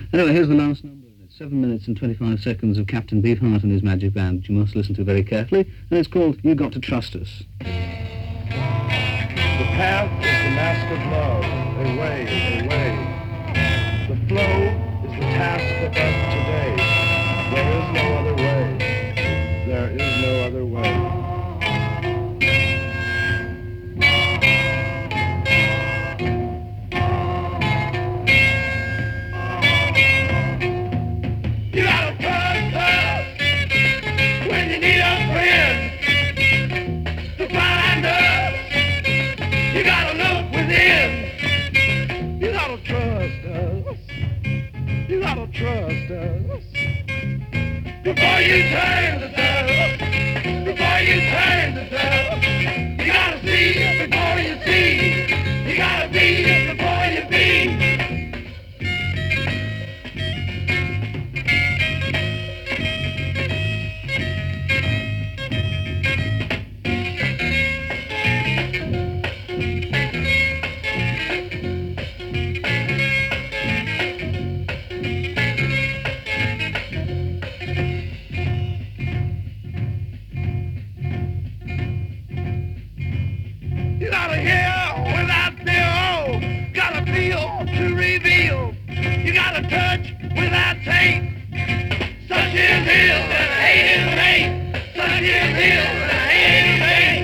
Anyway, here's the last number. It's 7 minutes and 25 seconds of Captain Beefheart and his magic band, which you must listen to very carefully, and it's called You Got to Trust Us. The path is the mask of love, away, away. The flow is the task of us today. There is no other way. There is no other way. You gotta trust us when you need a friend to find us. You gotta look within. You gotta trust us. You gotta trust us. Before you turn the dust, before you turn the dust, you gotta see before you see. You gotta be before you be. You gotta hear without fear, gotta feel to reveal. You gotta touch without taste. Such is his and hate is hate. Such is his and hate is hate.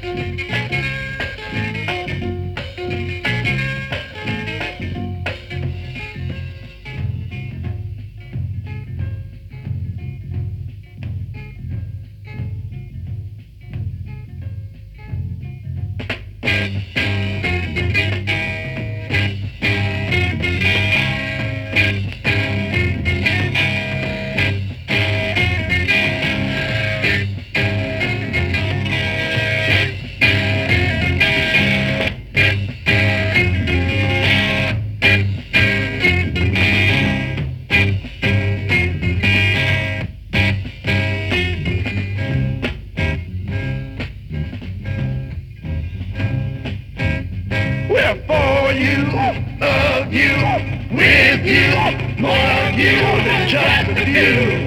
We're for you, of you, with you, more of you than just a few.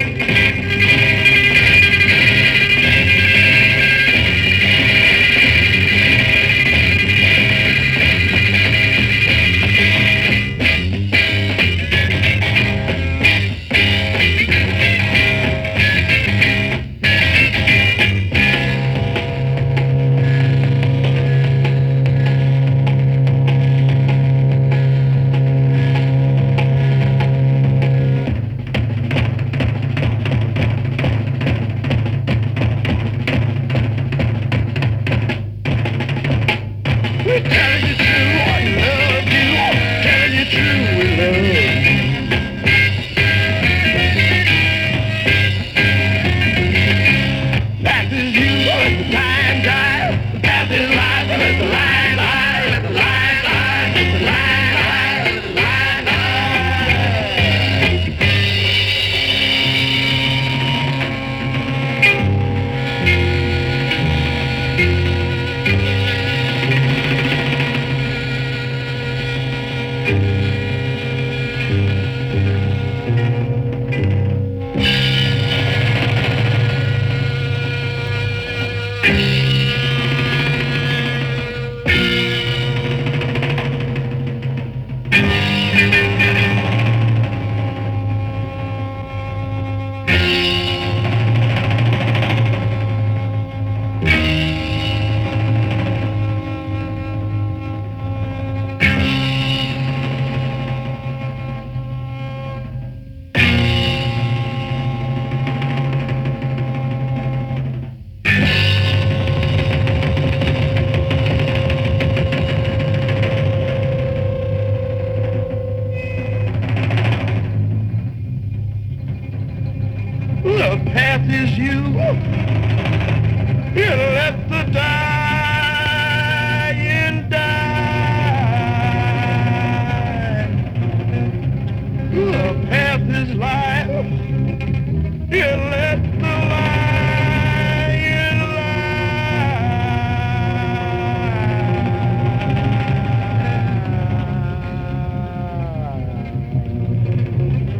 We're telling you true, I love you. Telling you true, we love you. Life is you, let the time die. The path is life, let the line lie. Let the line lie, let the line lie, let the line The path is you. You let the dying die. The path is life. You let the lion lie.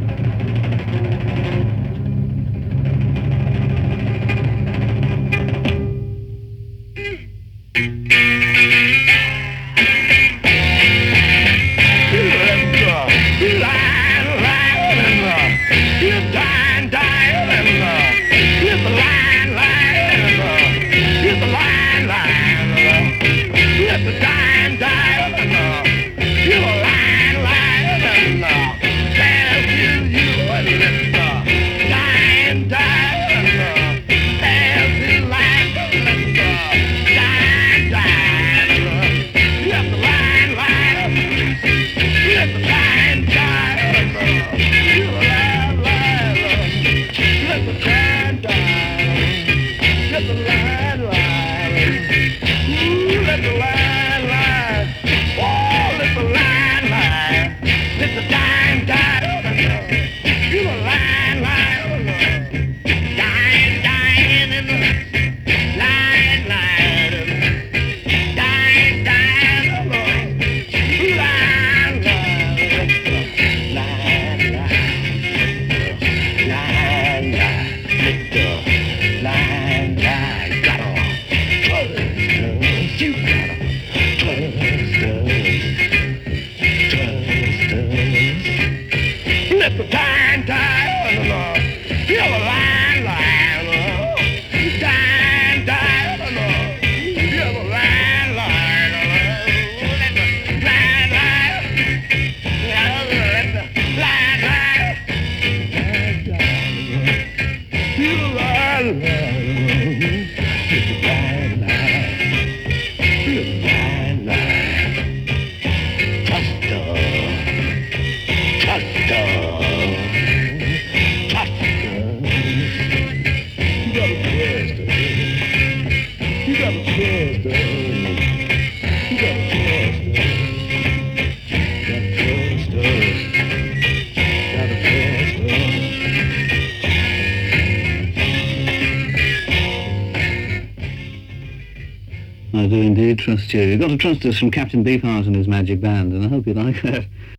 I do indeed trust you. You've got to trust us from Captain Beefheart and his magic band, and I hope you like that.